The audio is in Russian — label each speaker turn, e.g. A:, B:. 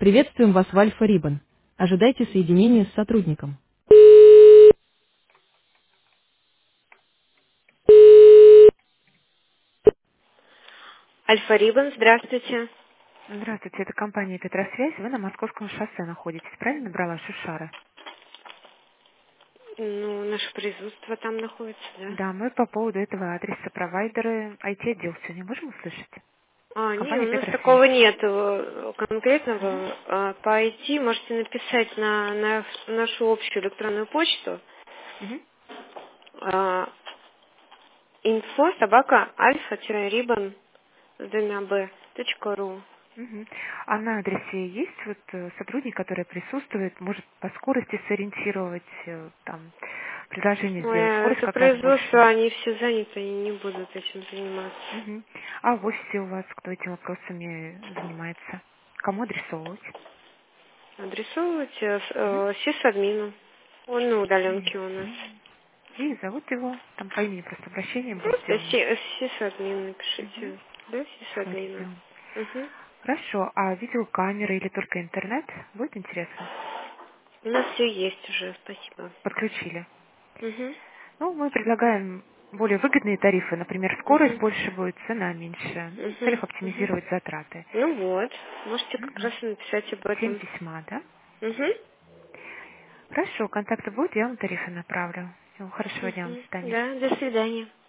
A: Приветствуем вас в Альфа-Риббон. Ожидайте соединения с сотрудником. Альфа-Риббон, здравствуйте.
B: Здравствуйте, это компания «Петросвязь». Вы на Московском шоссе находитесь, правильно набрала Шушара?
A: Ну, наше производство там находится, да?
B: Да, мы по поводу этого адреса провайдеры IT-отдел сегодня можем услышать?
A: Не,
B: Компания
A: у нас
B: «Петросвязь».
A: такого нет
B: Мгм.
A: конкретного. По IT можете написать на нашу общую электронную почту
B: Мгм.
A: info собака альфа-риббон с двумя b.ру.
B: Мгм. А на адресе есть вот сотрудник, который присутствует, может по скорости сориентировать, там, предложение
A: Ой,
B: сделать, скорость
A: это
B: как раз больше?
A: производство, они все заняты, они не будут этим заниматься.
B: Мгм. А в офисе у вас кто этими вопросами занимается? Кому адресовывать?
A: Адресовывать
B: Мгм.
A: сисадмину. Он на удаленке у нас.
B: Мгм. И зовут его, там по имени просто обращение будет
A: Просто
B: сделано.
A: сисадмин
B: Мгм.
A: напишите. Да,
B: Давайте
A: сисадмина.
B: сделаем.
A: Угу.
B: Хорошо, а видеокамеры или только интернет будет интересно?
A: У нас все есть уже, спасибо.
B: Подключили.
A: Угу.
B: Ну, мы предлагаем более выгодные тарифы, например, скорость
A: Угу.
B: больше будет, цена меньше, ну, в
A: Угу.
B: целях
A: Угу.
B: оптимизировать затраты.
A: Ну вот, можете как раз
B: Мгм.
A: и написать об
B: 7
A: этом.
B: письма, да?
A: Угу.
B: Хорошо, контакты будут, я вам тарифы направлю. Всего хорошего дня, вам, до
A: Угу.
B: свидания.
A: Да, до свидания.